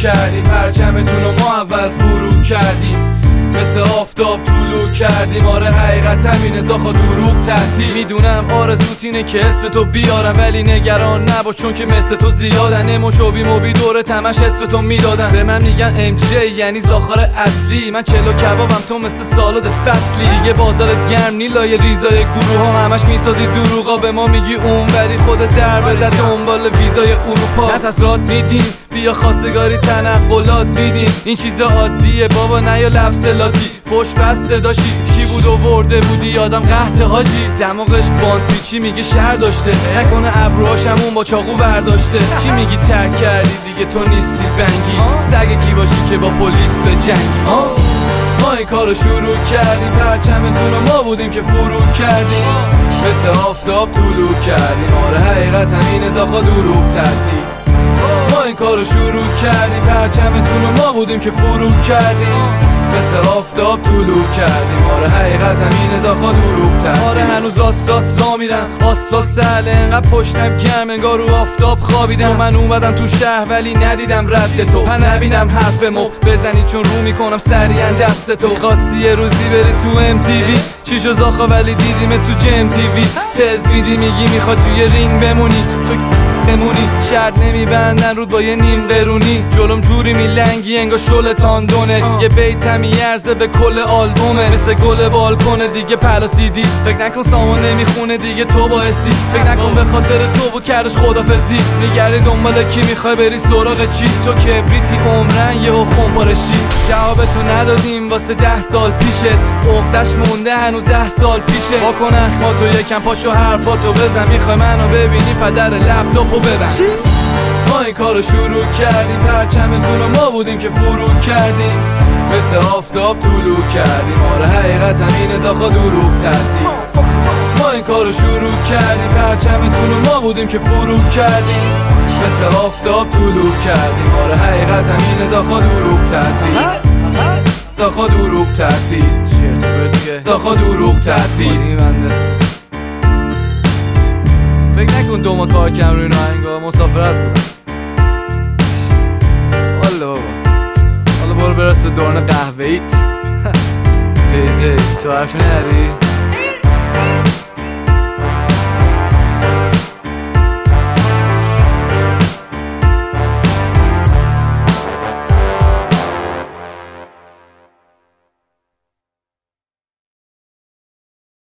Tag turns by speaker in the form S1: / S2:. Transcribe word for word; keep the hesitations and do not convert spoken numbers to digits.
S1: کردیم، پرچمتون رو ما اول فرو کردیم، مثل آفتاب طولو کردیم. آره حقیقت همینه زاخا دروغ تعطیل. میدونم آرزوت اینه که اسم تو بیارم، ولی نگران نباش چون که مثل تو زیادن. اموشوبی موبی دوره تمش اسم تو میدادن. به من میگن ام جی یعنی زاخار اصلی، من چلو کبابم تو مثل سالاد فصلی. دیگه بازارت گرم نیلای ریزای گروه ها، همش میسازی دروغا به ما میگی اونوری، خودت در بده دنبال ویزای اروپا. نتسرات میدیم بیا خواستگاری تنقلات میدیم، این چیز عادیه بابا نه یا لفظ لاتی. فوش بس صداشی کی بود و ورده بودی یادم قحط حاجی، دماغش باند پیچی میگه شهر داشته، نکنه ابروهاش همون با چاقو ورداشته. چی میگی ترک کردی دیگه تو نیستی بنگی، سگ کی باشی که با پلیس به جنگی. ما این کارو شروع کردیم، پرچمتون رو ما بودیم که فرو کردیم، مثل آفتاب طولو کردیم. آره حقیقت همینه زاخا دروغ تعطیل. ما این کارو شروع کردیم، پرچمتون رو ما بودیم که فرو کردیم، مثل آفتاب طولو کردیم. آره حقیقت همینه زاخا دروغ تعطیل. آره هنوز راست راست را میرم، آسفالت سهله انقدر پشتم گرم انگار رو آفتاب خوابیدم. من اومدم تو شهر ولی ندیدم رد تو، پن نبینم حرف مفت بزنی چون رو میکنم سریعا دست تو. خواستی یه روزی بری تو ام تی وی، چی شو زاخا ولی دیدیم تو جم تی وی. تز میدی میگی میخواد توی رینگ بمونی، تو بمونی شرط نمیبندن رود با یه نیم قرونی. جلوم جوری میلنگی انگار شل تاندونه، یه بیتم میارزه به کل آلبومه، مثل گل بالکنه دیگه پلاسیدی. فکر نکن سامان نمیخونه دیگه تو باعثی، فکر نکن به خاطر تو بود کردش خدافزی. میگردی دنبال کی میخوای بری سراغ چی، تو کبریتی عمرن یهو خون پارشی. جوابتو ندادیم واسه ده سال پیشت، عقدش مونده هنوز ده سال پیشه. واکن اخماتو یکم پاشو حرفاتو بزن، میخوای منو ببینی پدر لپتاپو ببن. ما این کارو شروع کردیم، پرچمتون رو ما بودیم که فرو کردیم، مثل آفتاب طولو کردیم. آره حقیقت همینه زاخا دروغ تعطیل. ما این کارو شروع کردیم، پرچمتون رو ما بودیم که فرو کردیم، مثل آفتاب طولو کردیم. آره حقیقت همینه زاخا دروغ تعطیل. زاخا دروغ تعطیل، زاخا دروغ تعطیل. فکر نکن دو ما کار کم روی ناهنگا مسافرت بودم. والا بابا حالا برو برس به دوران قهوه ایت. جی جی تو حرفی نداری؟